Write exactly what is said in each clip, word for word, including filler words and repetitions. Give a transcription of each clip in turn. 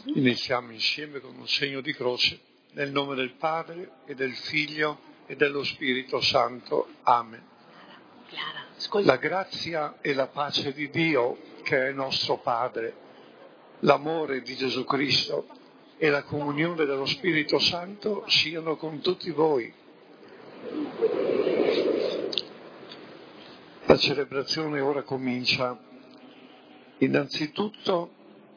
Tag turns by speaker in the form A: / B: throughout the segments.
A: Iniziamo insieme con un segno di croce, nel nome del Padre e del Figlio e dello Spirito Santo. Amen. La grazia e la pace di Dio, che è nostro Padre, l'amore di Gesù Cristo e la comunione dello Spirito Santo siano con tutti voi. La celebrazione ora comincia innanzitutto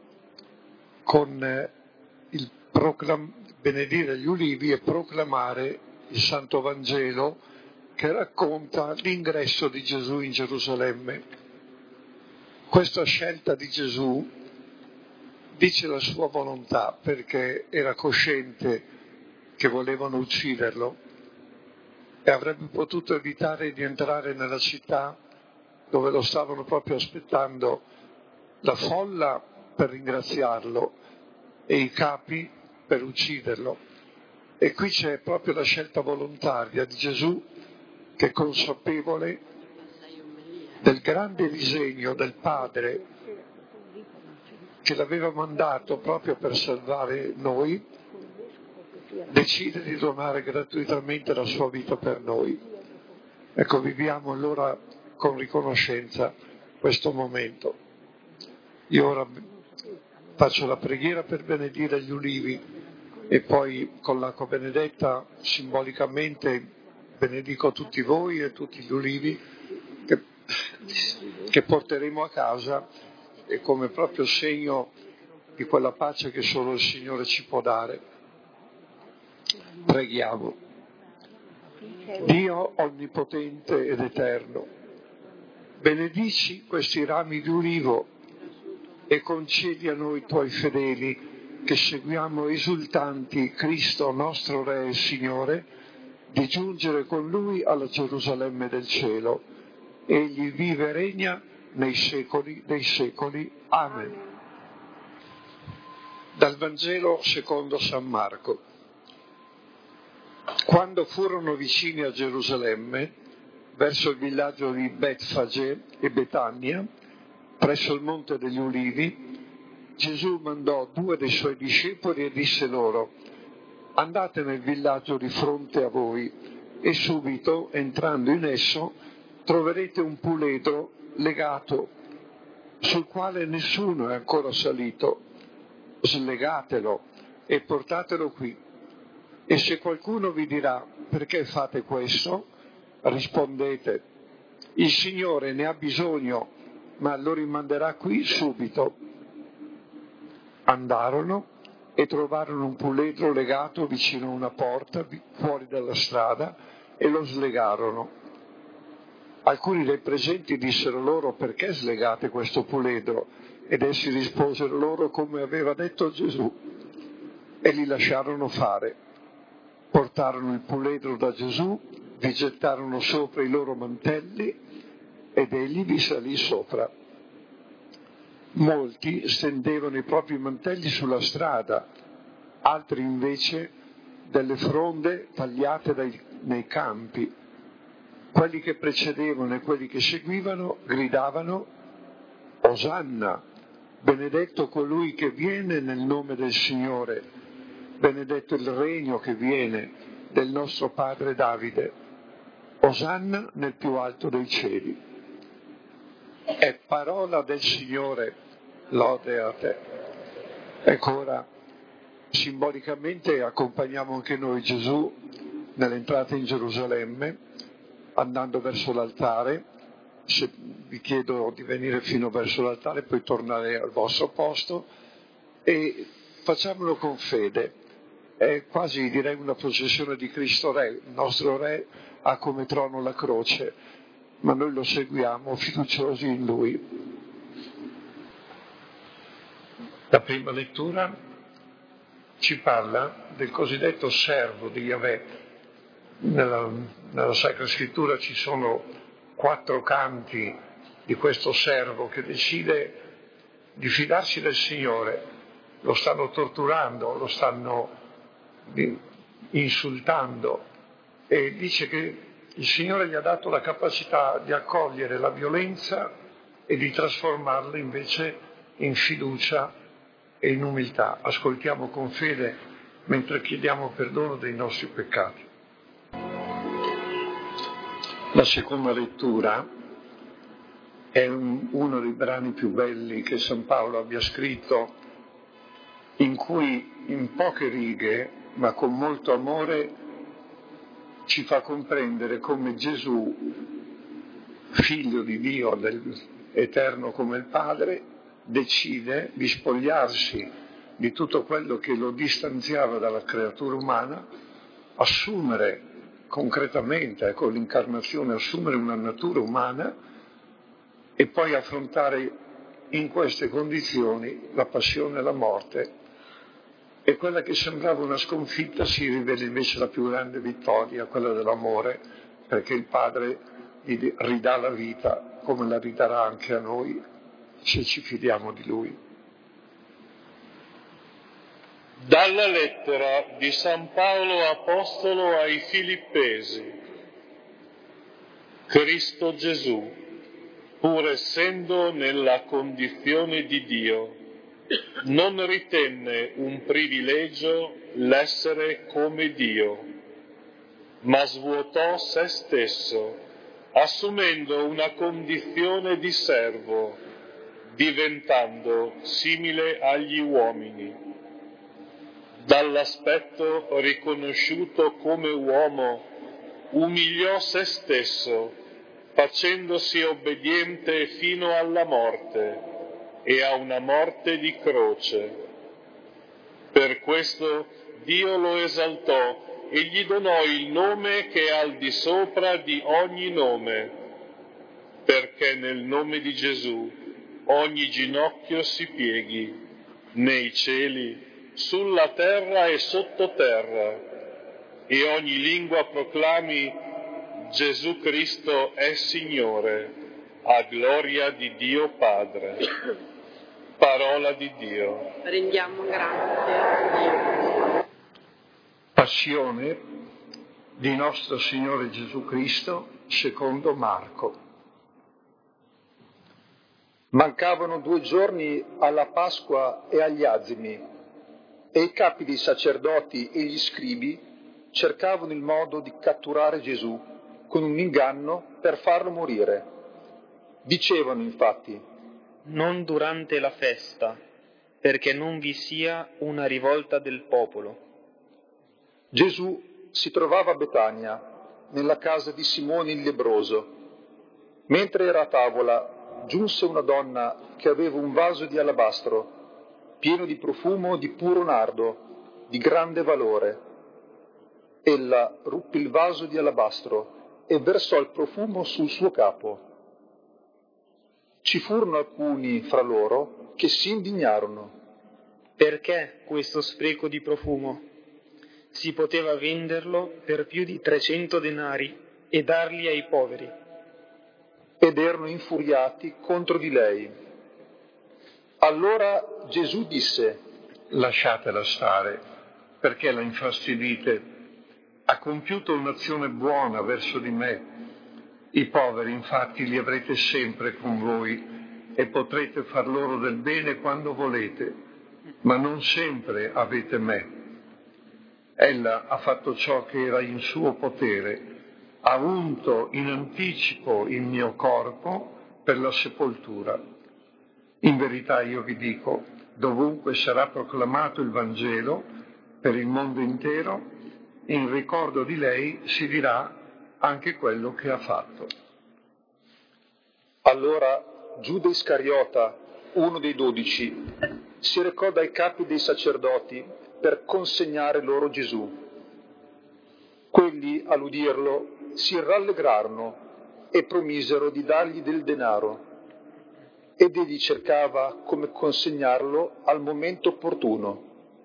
A: con il proclam- benedire gli ulivi e proclamare il Santo Vangelo che racconta l'ingresso di Gesù in Gerusalemme. Questa scelta di Gesù dice la sua volontà perché era cosciente che volevano ucciderlo e avrebbe potuto evitare di entrare nella città dove lo stavano proprio aspettando la folla per ringraziarlo e i capi per ucciderlo. E qui c'è proprio la scelta volontaria di Gesù, che è consapevole del grande disegno del Padre che l'aveva mandato proprio per salvare noi, decide di donare gratuitamente la sua vita per noi. Ecco, viviamo allora con riconoscenza questo momento. Io ora faccio la preghiera per benedire gli ulivi e poi con l'acqua benedetta simbolicamente benedico tutti voi e tutti gli ulivi che, che porteremo a casa e come proprio segno di quella pace che solo il Signore ci può dare. Preghiamo. Dio onnipotente ed eterno, benedici questi rami di ulivo e concedi a noi tuoi fedeli che seguiamo esultanti Cristo nostro Re e Signore di giungere con Lui alla Gerusalemme del cielo. Egli vive e regna nei secoli dei secoli. Amen. Dal Vangelo secondo San Marco. Quando furono vicini a Gerusalemme, verso il villaggio di Betfage e Betania, presso il Monte degli Ulivi, Gesù mandò due dei suoi discepoli e disse loro: andate nel villaggio di fronte a voi e subito, entrando in esso, troverete un puledro legato, sul quale nessuno è ancora salito. Slegatelo e portatelo qui. E se qualcuno vi dirà: perché fate questo? Rispondete: il Signore ne ha bisogno, ma lo rimanderà qui subito. Andarono e trovarono un puledro legato vicino a una porta fuori dalla strada e lo slegarono. Alcuni dei presenti dissero loro: perché slegate questo puledro? Ed essi risposero loro come aveva detto Gesù, e li lasciarono fare. Portarono il puledro da Gesù, vi gettarono sopra i loro mantelli ed egli vi salì sopra. Molti stendevano i propri mantelli sulla strada, altri invece delle fronde tagliate dai, nei campi. Quelli che precedevano e quelli che seguivano gridavano: Osanna, benedetto colui che viene nel nome del Signore. Benedetto il regno che viene del nostro padre Davide. Osanna nel più alto dei cieli. È parola del Signore, lode a te. Ecco, ora simbolicamente accompagniamo anche noi Gesù nell'entrata in Gerusalemme, andando verso l'altare. Se vi chiedo di venire fino verso l'altare, poi tornare al vostro posto e facciamolo con fede. È quasi, direi, una processione di Cristo Re. Il nostro Re ha come trono la croce, ma noi lo seguiamo fiduciosi in Lui. La prima lettura ci parla del cosiddetto servo di Yahweh. Nella, nella Sacra Scrittura ci sono quattro canti di questo servo che decide di fidarsi del Signore. Lo stanno torturando, lo stanno insultando e dice che il Signore gli ha dato la capacità di accogliere la violenza e di trasformarla invece in fiducia e in umiltà. Ascoltiamo con fede mentre chiediamo perdono dei nostri peccati. La seconda lettura è un, uno dei brani più belli che San Paolo abbia scritto, in cui in poche righe, ma con molto amore, ci fa comprendere come Gesù, figlio di Dio, del, eterno come il Padre, decide di spogliarsi di tutto quello che lo distanziava dalla creatura umana, assumere concretamente, con l'incarnazione, assumere una natura umana e poi affrontare in queste condizioni la passione e la morte, e quella che sembrava una sconfitta si rivela invece la più grande vittoria, quella dell'amore, perché il Padre gli ridà la vita come la ridarà anche a noi se ci fidiamo di Lui.
B: Dalla lettera di San Paolo Apostolo ai Filippesi. Cristo Gesù, pur essendo nella condizione di Dio, non ritenne un privilegio l'essere come Dio, ma svuotò se stesso, assumendo una condizione di servo, diventando simile agli uomini. Dall'aspetto riconosciuto come uomo, umiliò se stesso, facendosi obbediente fino alla morte, e a una morte di croce. Per questo Dio lo esaltò e gli donò il nome che è al di sopra di ogni nome, perché nel nome di Gesù ogni ginocchio si pieghi, nei cieli, sulla terra e sottoterra, e ogni lingua proclami: Gesù Cristo è Signore, a gloria di Dio Padre. Parola di Dio.
C: Rendiamo grazie a Dio.
A: Passione di nostro Signore Gesù Cristo secondo Marco.
D: Mancavano due giorni alla Pasqua e agli Azimi, e i capi dei sacerdoti e gli scribi cercavano il modo di catturare Gesù con un inganno per farlo morire. Dicevano infatti:
E: non durante la festa, perché non vi sia una rivolta del popolo.
D: Gesù si trovava a Betania, nella casa di Simone il lebbroso. Mentre era a tavola, giunse una donna che aveva un vaso di alabastro, pieno di profumo di puro nardo, di grande valore. Ella ruppe il vaso di alabastro e versò il profumo sul suo capo. Ci furono alcuni fra loro che si indignarono.
E: Perché questo spreco di profumo? Si poteva venderlo per più di trecento denari e darli ai poveri.
D: Ed erano infuriati contro di lei. Allora Gesù disse:
A: lasciatela stare, perché la infastidite? Ha compiuto un'azione buona verso di me. I poveri infatti li avrete sempre con voi e potrete far loro del bene quando volete, ma non sempre avete me. Ella ha fatto ciò che era in suo potere, ha unto in anticipo il mio corpo per la sepoltura. In verità io vi dico, dovunque sarà proclamato il Vangelo per il mondo intero, in ricordo di lei si dirà anche quello che ha fatto.
D: Allora Giuda Iscariota, uno dei dodici, si recò dai capi dei sacerdoti per consegnare loro Gesù. Quelli, all'udirlo, si rallegrarono e promisero di dargli del denaro, ed egli cercava come consegnarlo al momento opportuno.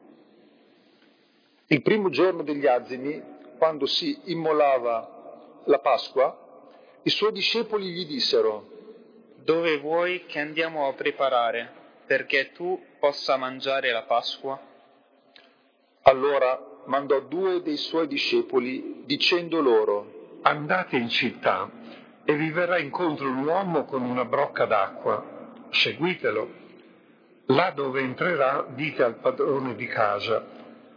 D: Il primo giorno degli Azimi, quando si immolava la Pasqua, i suoi discepoli gli dissero:
E: dove vuoi che andiamo a preparare, perché tu possa mangiare la Pasqua?
D: Allora mandò due dei suoi discepoli, dicendo loro:
A: andate in città e vi verrà incontro un uomo con una brocca d'acqua, seguitelo. là dove entrerà dite al padrone di casa.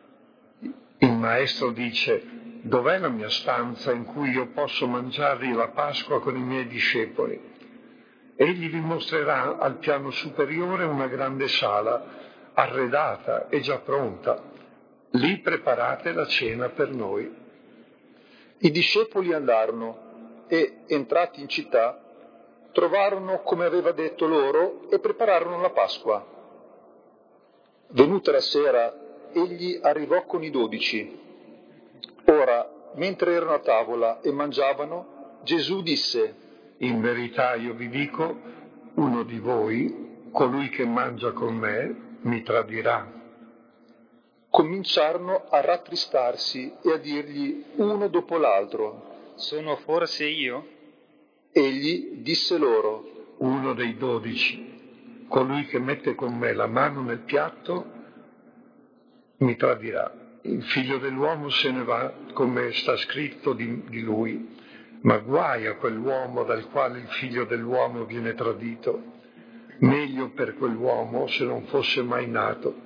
A: Il maestro dice: dov'è la mia stanza in cui io posso mangiare la Pasqua con i miei discepoli? Egli vi mostrerà al piano superiore una grande sala, arredata e già pronta. Lì preparate la cena per noi.
D: I discepoli andarono e, entrati in città, trovarono come aveva detto loro e prepararono la Pasqua. Venuta la sera, egli arrivò con i dodici. Ora, mentre erano a tavola e mangiavano, Gesù disse:
A: in verità io vi dico, uno di voi, colui che mangia con me, mi tradirà.
D: Cominciarono a rattristarsi e a dirgli uno dopo l'altro:
E: sono forse io?
D: Egli disse loro:
A: uno dei dodici, colui che mette con me la mano nel piatto, mi tradirà. Il figlio dell'uomo se ne va come sta scritto di, di lui, ma guai a quell'uomo dal quale il figlio dell'uomo viene tradito. Meglio per quell'uomo se non fosse mai nato.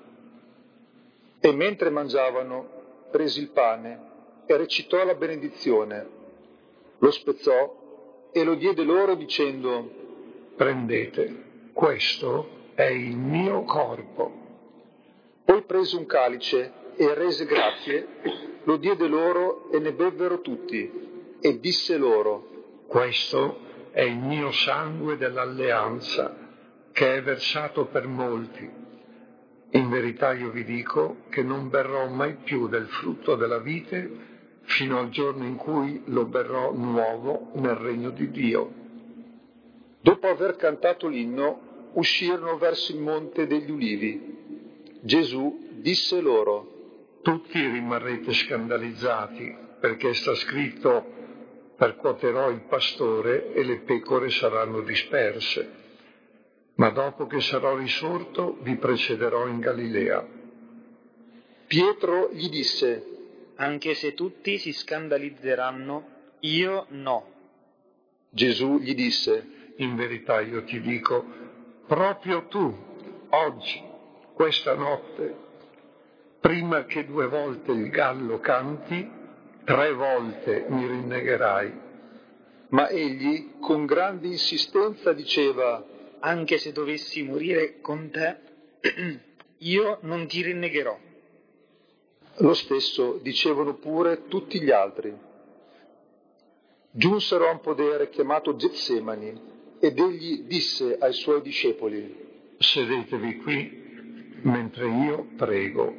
D: E mentre mangiavano, prese il pane e recitò la benedizione, lo spezzò e lo diede loro dicendo:
A: prendete, questo è il mio corpo.
D: Poi prese un calice e rese grazie, lo diede loro e ne bevvero tutti, e disse loro:
A: questo è il mio sangue dell'alleanza, che è versato per molti. In verità io vi dico che non berrò mai più del frutto della vite fino al giorno in cui lo berrò nuovo nel regno di Dio.
D: Dopo aver cantato l'inno, uscirono verso il monte degli Ulivi. Gesù disse loro:
A: tutti rimarrete scandalizzati, perché sta scritto: percuoterò il pastore e le pecore saranno disperse. Ma dopo che sarò risorto, vi precederò in Galilea.
D: Pietro gli disse:
E: anche se tutti si scandalizzeranno, io no.
D: Gesù gli disse:
A: in verità io ti dico, proprio tu, oggi, questa notte, prima che due volte il gallo canti, tre volte mi rinnegherai.
D: Ma egli, con grande insistenza, diceva:
E: anche se dovessi morire con te, io non ti rinnegherò.
D: Lo stesso dicevano pure tutti gli altri. Giunsero a un podere chiamato Getsemani, ed egli disse ai suoi discepoli:
A: sedetevi qui, mentre io prego.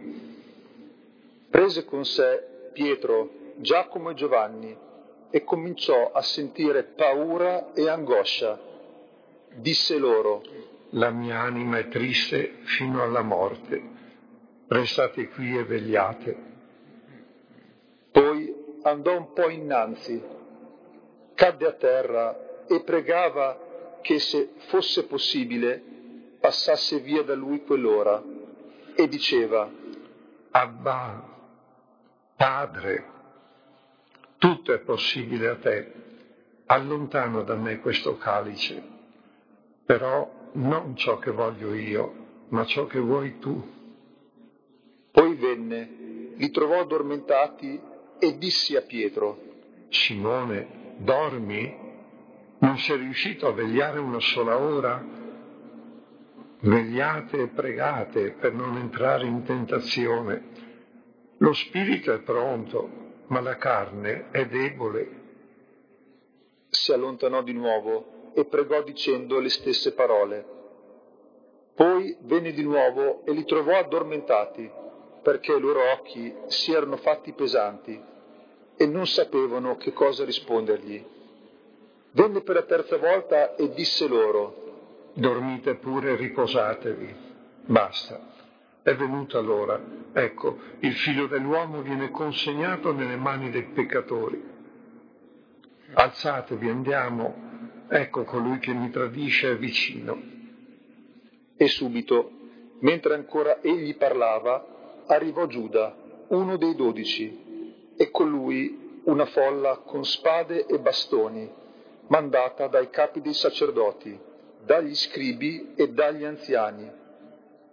D: Prese con sé Pietro, Giacomo e Giovanni, e cominciò a sentire paura e angoscia. Disse loro:
A: la mia anima è triste fino alla morte, restate qui e vegliate.
D: Poi andò un po' innanzi, cadde a terra e pregava che, se fosse possibile, passasse via da lui quell'ora, e diceva:
A: Abba, Padre, tutto è possibile a te, allontana da me questo calice, però non ciò che voglio io, ma ciò che vuoi tu.
D: Poi venne, li trovò addormentati e disse a Pietro:
A: Simone, dormi? Non sei riuscito a vegliare una sola ora? Vegliate e pregate per non entrare in tentazione. Lo spirito è pronto, ma la carne è debole.
D: Si allontanò di nuovo e pregò dicendo le stesse parole. Poi venne di nuovo e li trovò addormentati, perché i loro occhi si erano fatti pesanti e non sapevano che cosa rispondergli. Venne per la terza volta e disse loro:
A: dormite pure e riposatevi. Basta, è venuta l'ora. Ecco, il figlio dell'uomo viene consegnato nelle mani dei peccatori. Alzatevi, andiamo, ecco colui che mi tradisce è vicino.
D: E subito, mentre ancora egli parlava, arrivò Giuda, uno dei dodici, e con lui una folla con spade e bastoni, mandata dai capi dei sacerdoti, dagli scribi e dagli anziani.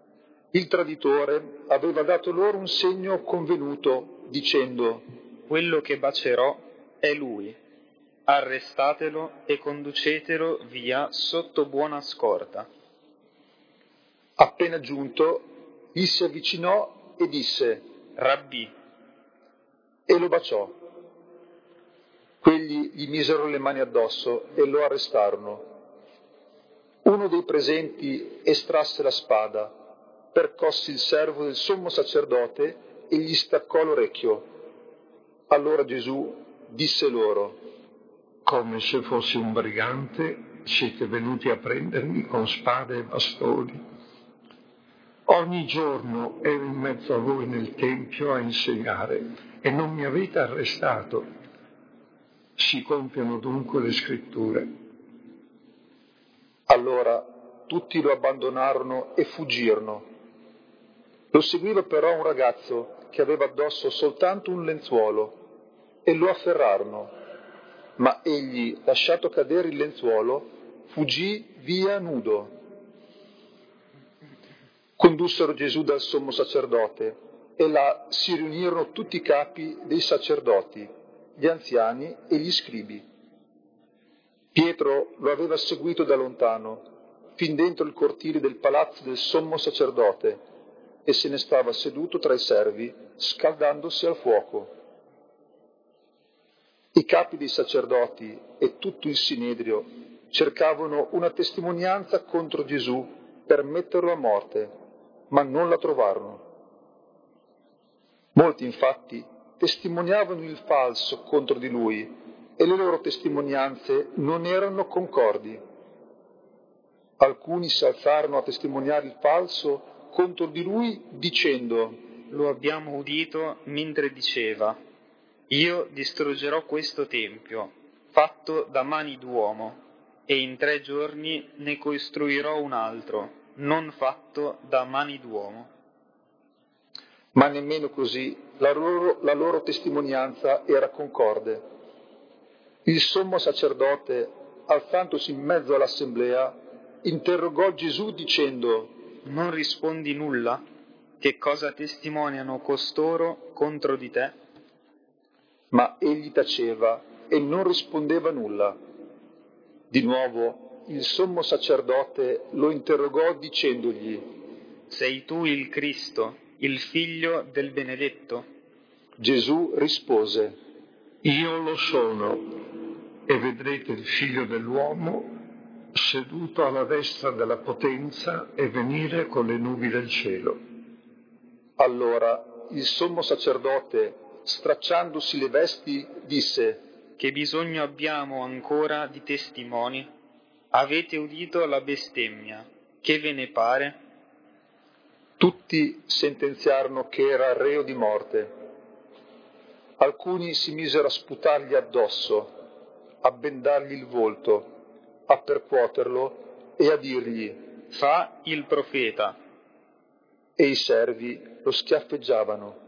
D: Il traditore aveva dato loro un segno convenuto, dicendo:
E: quello che bacerò è lui. Arrestatelo e conducetelo via sotto buona scorta.
D: Appena giunto, gli si avvicinò e disse:
E: Rabbì.
D: E lo baciò. Quegli gli misero le mani addosso e lo arrestarono. Uno dei presenti estrasse la spada, percosse il servo del sommo sacerdote e gli staccò l'orecchio. Allora Gesù disse loro:
A: come se fossi un brigante, siete venuti a prendermi con spade e bastoni. Ogni giorno ero in mezzo a voi nel Tempio a insegnare e non mi avete arrestato. Si compiono dunque le scritture.
D: Allora tutti lo abbandonarono e fuggirono. Lo seguiva però un ragazzo che aveva addosso soltanto un lenzuolo e lo afferrarono. Ma egli, lasciato cadere il lenzuolo, fuggì via nudo. Condussero Gesù dal sommo sacerdote e là si riunirono tutti i capi dei sacerdoti, gli anziani e gli scribi. Pietro lo aveva seguito da lontano, fin dentro il cortile del palazzo del sommo sacerdote, e se ne stava seduto tra i servi, scaldandosi al fuoco. I capi dei sacerdoti e tutto il sinedrio cercavano una testimonianza contro Gesù per metterlo a morte, ma non la trovarono. Molti infatti testimoniavano il falso contro di lui e le loro testimonianze non erano concordi. Alcuni si alzarono a testimoniare il falso contro di lui dicendo:
E: lo abbiamo udito mentre diceva: io distruggerò questo tempio, fatto da mani d'uomo, e in tre giorni ne costruirò un altro, non fatto da mani d'uomo.
D: Ma nemmeno così la loro, la loro testimonianza era concorde. Il sommo sacerdote, alzandosi in mezzo all'assemblea, interrogò Gesù dicendo:
E: non rispondi nulla? Che cosa testimoniano costoro contro di te?
D: Ma egli taceva e non rispondeva nulla. Di nuovo il sommo sacerdote lo interrogò dicendogli:
E: sei tu il Cristo, il figlio del benedetto?
D: Gesù rispose:
A: io lo sono, e vedrete il figlio dell'uomo seduto alla destra della potenza e venire con le nubi del cielo.
D: Allora il sommo sacerdote, stracciandosi le vesti, disse:
E: che bisogno abbiamo ancora di testimoni? Avete udito la bestemmia, che ve ne pare?
D: Tutti sentenziarono che era reo di morte. Alcuni si misero a sputargli addosso, a bendargli il volto, a percuoterlo e a dirgli:
E: fa il profeta.
D: E i servi lo schiaffeggiavano.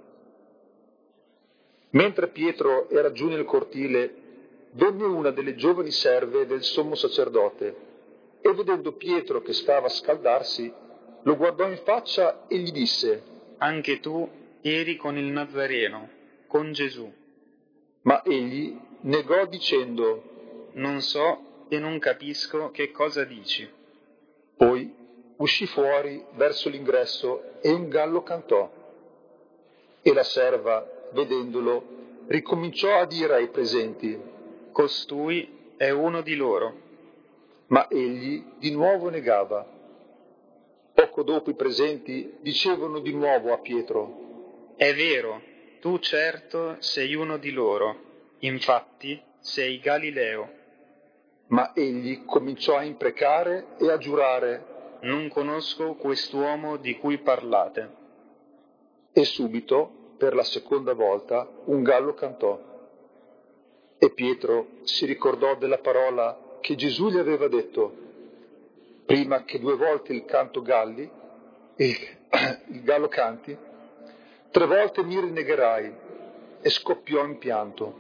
D: Mentre Pietro era giù nel cortile, venne una delle giovani serve del sommo sacerdote e vedendo Pietro che stava a scaldarsi, lo guardò in faccia e gli disse:
E: anche tu eri con il Nazareno, con Gesù.
D: Ma egli negò dicendo:
E: non so e non capisco che cosa dici.
D: Poi uscì fuori verso l'ingresso e un gallo cantò. E la serva, vedendolo, ricominciò a dire ai presenti:
E: costui è uno di loro.
D: Ma egli di nuovo negava. Poco dopo i presenti dicevano di nuovo a Pietro:
E: è vero, tu certo sei uno di loro, infatti sei Galileo.
D: Ma egli cominciò a imprecare e a giurare:
E: non conosco quest'uomo di cui parlate.
D: E subito, per la seconda volta, un gallo cantò. E Pietro si ricordò della parola che Gesù gli aveva detto: prima che due volte il canto galli, il, il gallo canti, tre volte mi rinnegherai, e scoppiò in pianto.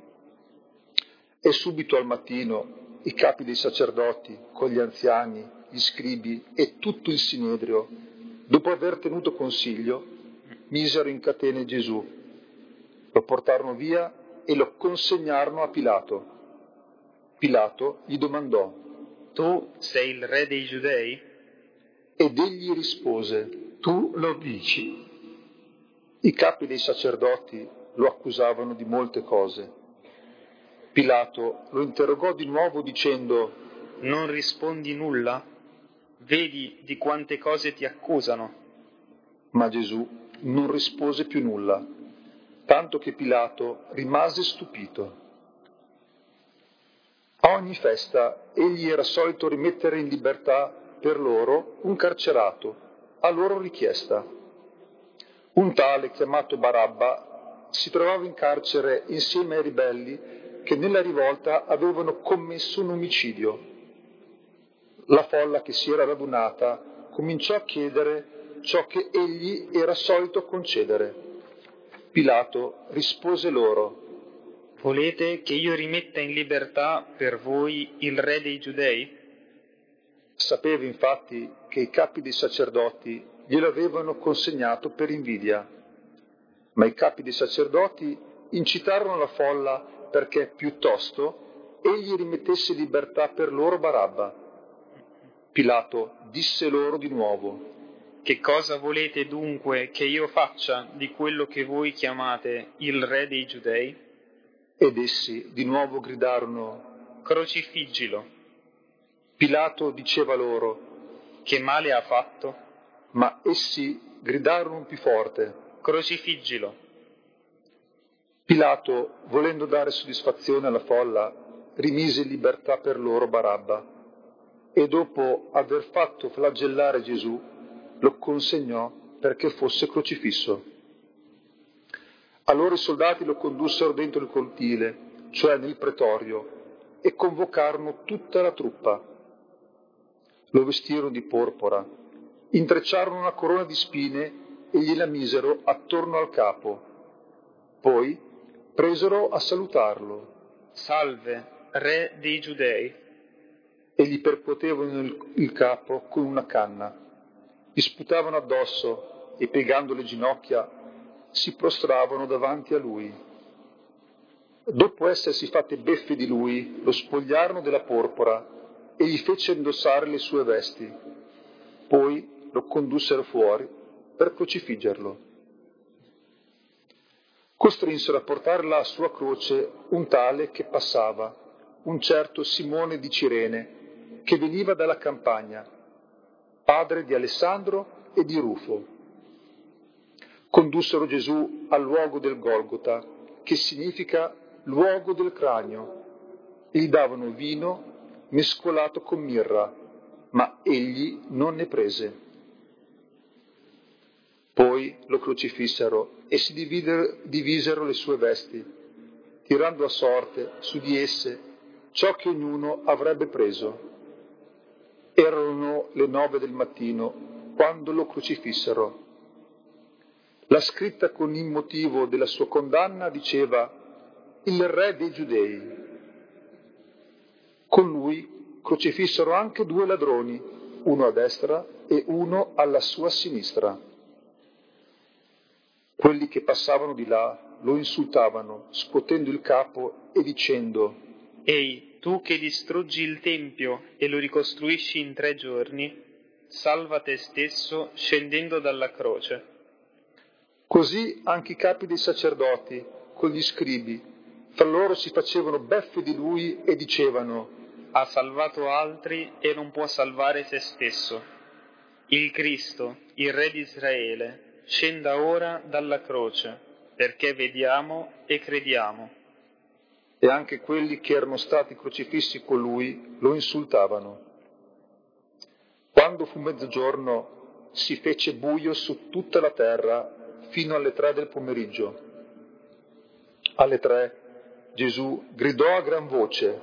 D: E subito al mattino i capi dei sacerdoti, con gli anziani, gli scribi e tutto il sinedrio Dopo aver tenuto consiglio, misero in catene Gesù, lo portarono via e lo consegnarono a Pilato. Pilato gli domandò:
E: Tu sei il re dei Giudei?
D: Ed egli rispose:
A: Tu lo dici.
D: I capi dei sacerdoti lo accusavano di molte cose. Pilato lo interrogò di nuovo dicendo:
E: Non rispondi nulla? Vedi di quante cose ti accusano.
D: Ma Gesù non rispose più nulla, tanto che Pilato rimase stupito. A ogni festa egli era solito rimettere in libertà per loro un carcerato, a loro richiesta. Un tale chiamato Barabba si trovava in carcere insieme ai ribelli che nella rivolta avevano commesso un omicidio. La folla che si era radunata cominciò a chiedere ciò che egli era solito concedere. Pilato rispose loro:
E: Volete che io rimetta in libertà per voi il re dei Giudei?
D: Sapeva infatti che i capi dei sacerdoti glielo avevano consegnato per invidia. Ma i capi dei sacerdoti incitarono la folla perché piuttosto egli rimettesse in libertà per loro Barabba. Pilato disse loro di nuovo:
E: Che cosa volete dunque che io faccia di quello che voi chiamate il re dei Giudei?
D: Ed essi di nuovo gridarono:
E: Crocifiggilo.
D: Pilato diceva loro:
E: Che male ha fatto?
D: Ma essi gridarono più forte:
E: Crocifiggilo.
D: Pilato, volendo dare soddisfazione alla folla, rimise in libertà per loro Barabba e dopo aver fatto flagellare Gesù lo consegnò perché fosse crocifisso. Allora i soldati lo condussero dentro il cortile, cioè nel pretorio, e convocarono tutta la truppa. Lo vestirono di porpora, intrecciarono una corona di spine e gliela misero attorno al capo. Poi presero a salutarlo.
E: Salve, re dei Giudei.
D: E gli percuotevano il, il capo con una canna, gli sputavano addosso e piegando le ginocchia si prostravano davanti a lui. Dopo essersi fatte beffe di lui, lo spogliarono della porpora e gli fecero indossare le sue vesti. Poi lo condussero fuori per crocifiggerlo. Costrinsero a portare la sua croce un tale che passava, un certo Simone di Cirene, che veniva dalla campagna, padre di Alessandro e di Rufo. Condussero Gesù al luogo del Golgota, che significa luogo del cranio, e gli davano vino mescolato con mirra, ma egli non ne prese. Poi lo crocifissero e si dividero, divisero le sue vesti, tirando a sorte su di esse ciò che ognuno avrebbe preso. Erano le nove del mattino quando lo crocifissero. La scritta con il motivo della sua condanna diceva: il re dei Giudei. Con lui crocifissero anche due ladroni, uno a destra e uno alla sua sinistra. Quelli che passavano di là lo insultavano, scuotendo il capo e dicendo:
E: Ehi, tu che distruggi il Tempio e lo ricostruisci in tre giorni, salva te stesso scendendo dalla croce.
D: Così anche i capi dei sacerdoti, con gli scribi, fra loro si facevano beffe di lui e dicevano:
E: Ha salvato altri e non può salvare se stesso. Il Cristo, il Re di Israele, scenda ora dalla croce, perché vediamo e crediamo.
D: E anche quelli che erano stati crocifissi con lui lo insultavano. Quando fu mezzogiorno si fece buio su tutta la terra fino alle tre del pomeriggio. Alle tre Gesù gridò a gran voce: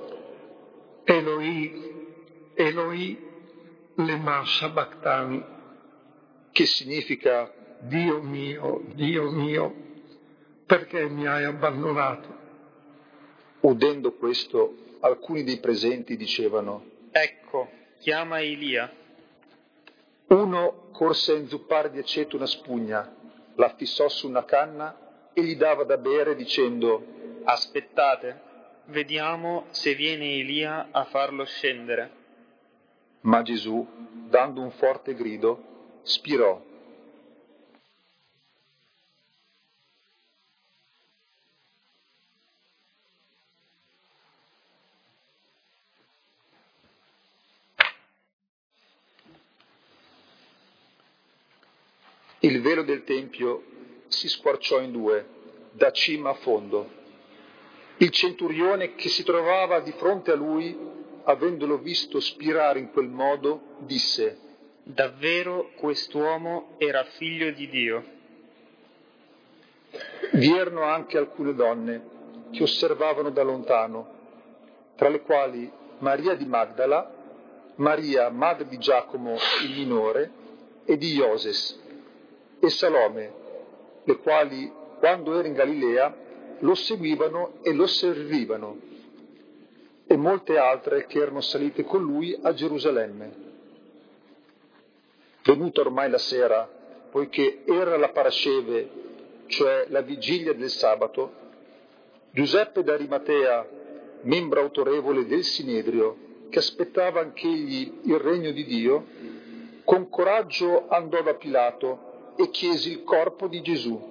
A: Eloi, Eloi, lema sabachthani,
D: che significa:
A: Dio mio, Dio mio, perché mi hai abbandonato?
D: Udendo questo, alcuni dei presenti dicevano:
E: Ecco, chiama Elia.
D: Uno corse a inzuppare di aceto una spugna, la fissò su una canna e gli dava da bere dicendo:
E: aspettate, vediamo se viene Elia a farlo scendere.
D: Ma Gesù, dando un forte grido, spirò. Il velo del Tempio si squarciò in due, da cima a fondo. Il centurione che si trovava di fronte a lui, avendolo visto spirare in quel modo, disse:
E: davvero quest'uomo era figlio di Dio.
D: Vi erano anche alcune donne che osservavano da lontano, tra le quali Maria di Magdala, Maria, madre di Giacomo il minore, e di Ioses, e Salome, le quali, quando era in Galilea, lo seguivano e lo servivano, e molte altre che erano salite con lui a Gerusalemme. Venuta ormai la sera, poiché era la parasceve, cioè la vigilia del sabato, Giuseppe d'Arimatea, membro autorevole del Sinedrio, che aspettava anch'egli il regno di Dio, con coraggio andò da Pilato e chiese il corpo di Gesù.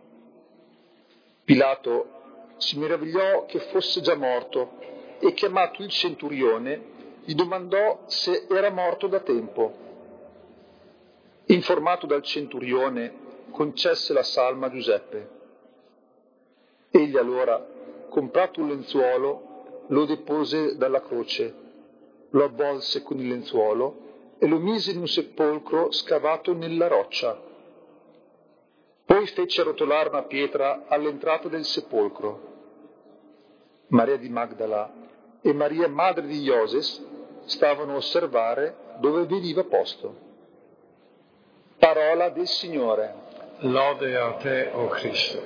D: Pilato si meravigliò che fosse già morto e, chiamato il centurione, gli domandò se era morto da tempo. Informato dal centurione, concesse la salma a Giuseppe. Egli allora, comprato un lenzuolo, lo depose dalla croce, lo avvolse con il lenzuolo e lo mise in un sepolcro scavato nella roccia. Poi fece rotolare una pietra all'entrata del sepolcro. Maria di Magdala e Maria, madre di Ioses, stavano a osservare dove veniva posto. Parola del Signore.
A: Lode a te, o Cristo.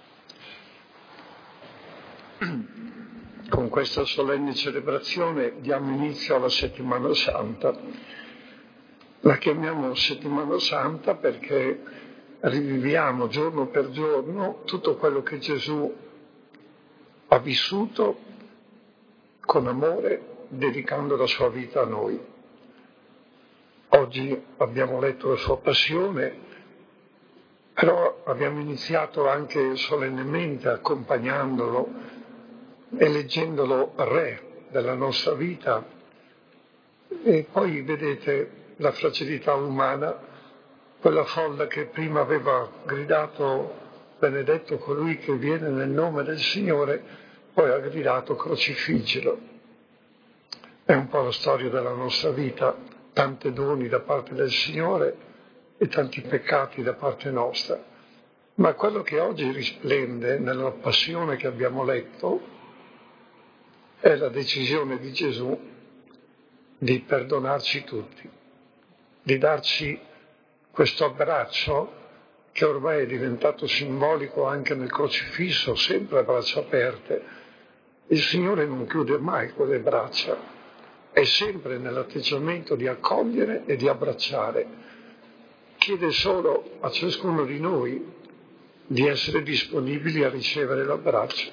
A: Con questa solenne celebrazione diamo inizio alla Settimana Santa. La chiamiamo Settimana Santa perché riviviamo giorno per giorno tutto quello che Gesù ha vissuto con amore, dedicando la sua vita a noi. Oggi abbiamo letto la sua passione, però abbiamo iniziato anche solennemente accompagnandolo e leggendolo re della nostra vita. E poi vedete la fragilità umana, quella folla che prima aveva gridato benedetto colui che viene nel nome del Signore, poi ha gridato crocifiggilo. È un po' la storia della nostra vita, tanti doni da parte del Signore e tanti peccati da parte nostra. Ma quello che oggi risplende nella passione che abbiamo letto è la decisione di Gesù di perdonarci tutti, di darci questo abbraccio che ormai è diventato simbolico anche nel crocifisso, sempre a braccia aperte. Il Signore non chiude mai quelle braccia, è sempre nell'atteggiamento di accogliere e di abbracciare. Chiede solo a ciascuno di noi di essere disponibili a ricevere l'abbraccio.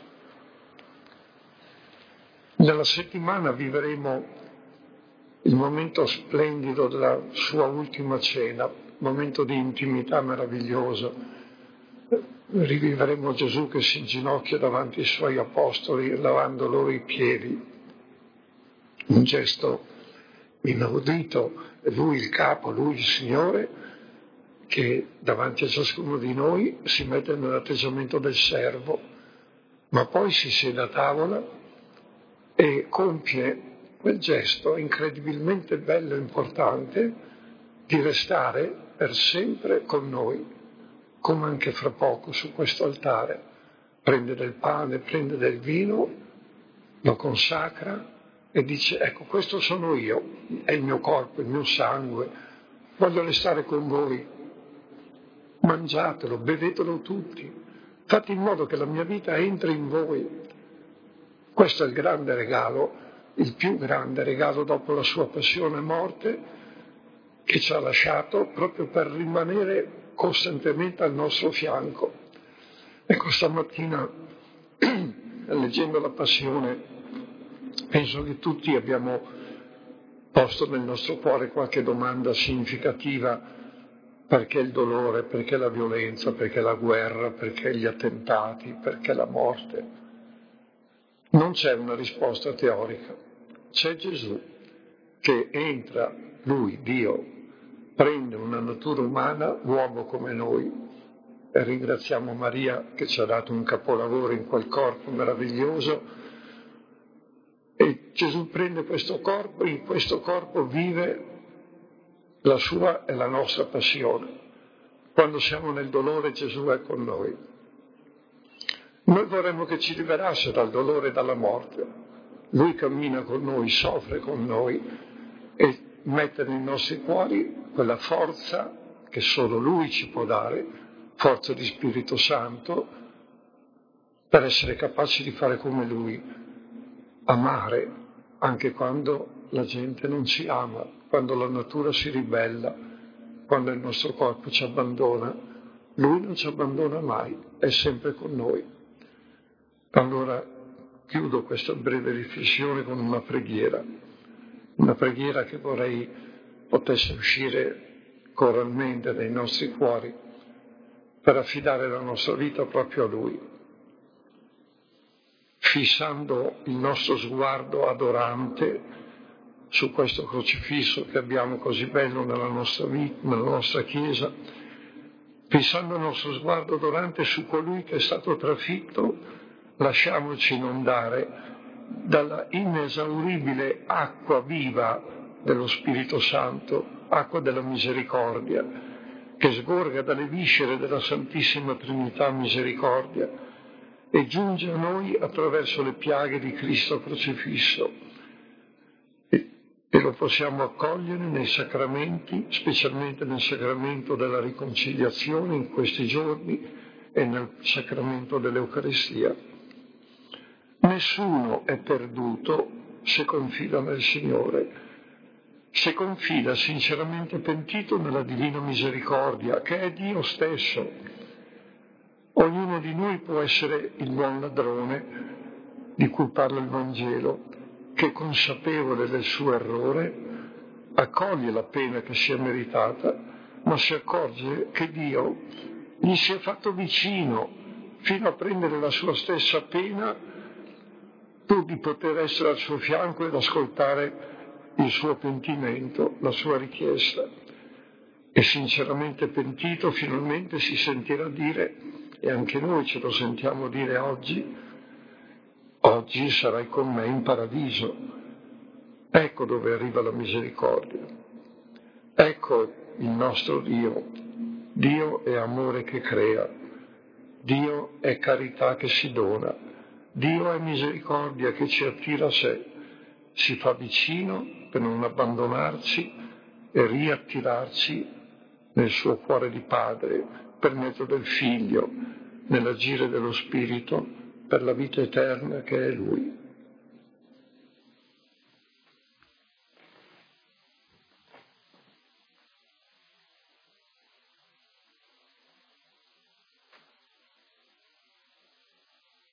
A: Nella settimana vivremo il momento splendido della sua ultima cena, momento di intimità meraviglioso. Rivivremo Gesù che si inginocchia davanti ai suoi apostoli, lavando loro i piedi. Un gesto inaudito, lui il capo, lui il Signore, che davanti a ciascuno di noi si mette nell'atteggiamento del servo, ma poi si siede a tavola e compie quel gesto incredibilmente bello e importante di restare per sempre con noi, come anche fra poco su questo altare. Prende del pane, prende del vino, lo consacra e dice: ecco, questo sono io, è il mio corpo, il mio sangue, voglio restare con voi, mangiatelo, bevetelo tutti, fate in modo che la mia vita entri in voi. Questo è il grande regalo, il più grande regalo dopo la sua passione e morte, che ci ha lasciato proprio per rimanere costantemente al nostro fianco. Ecco, stamattina, leggendo la Passione, penso che tutti abbiamo posto nel nostro cuore qualche domanda significativa: perché il dolore, perché la violenza, perché la guerra, perché gli attentati, perché la morte? Non c'è una risposta teorica, c'è Gesù che entra, lui, Dio, prende una natura umana, uomo come noi, e ringraziamo Maria che ci ha dato un capolavoro in quel corpo meraviglioso, e Gesù prende questo corpo, in questo corpo vive la sua e la nostra passione. Quando siamo nel dolore, Gesù è con noi. Noi vorremmo che ci liberasse dal dolore e dalla morte. Lui cammina con noi, soffre con noi e mette nei nostri cuori quella forza che solo Lui ci può dare, forza di Spirito Santo, per essere capaci di fare come Lui, amare anche quando la gente non ci ama, quando la natura si ribella, quando il nostro corpo ci abbandona. Lui non ci abbandona mai, è sempre con noi. Allora chiudo questa breve riflessione con una preghiera, una preghiera che vorrei potesse uscire coralmente dai nostri cuori per affidare la nostra vita proprio a Lui, fissando il nostro sguardo adorante su questo crocifisso che abbiamo così bello nella nostra vita, nella nostra Chiesa, fissando il nostro sguardo adorante su colui che è stato trafitto. Lasciamoci inondare dalla inesauribile acqua viva dello Spirito Santo, acqua della misericordia, che sgorga dalle viscere della Santissima Trinità Misericordia e giunge a noi attraverso le piaghe di Cristo crocifisso. E, e lo possiamo accogliere nei sacramenti, specialmente nel sacramento della riconciliazione in questi giorni e nel sacramento dell'Eucaristia. Nessuno è perduto se confida nel Signore, se confida sinceramente pentito nella divina misericordia, che è Dio stesso. Ognuno di noi può essere il buon ladrone di cui parla il Vangelo, che consapevole del suo errore accoglie la pena che si è meritata, ma si accorge che Dio gli si è fatto vicino fino a prendere la sua stessa pena pur di poter essere al suo fianco ed ascoltare il suo pentimento, la sua richiesta. E sinceramente pentito finalmente si sentirà dire, e anche noi ce lo sentiamo dire oggi: oggi sarai con me in paradiso. Ecco dove arriva la misericordia. Ecco il nostro Dio. Dio è amore che crea. Dio è carità che si dona. Dio è misericordia che ci attira a sé, si fa vicino per non abbandonarci e riattirarci nel suo cuore di Padre per mezzo del Figlio, nell'agire dello Spirito per la vita eterna che è Lui.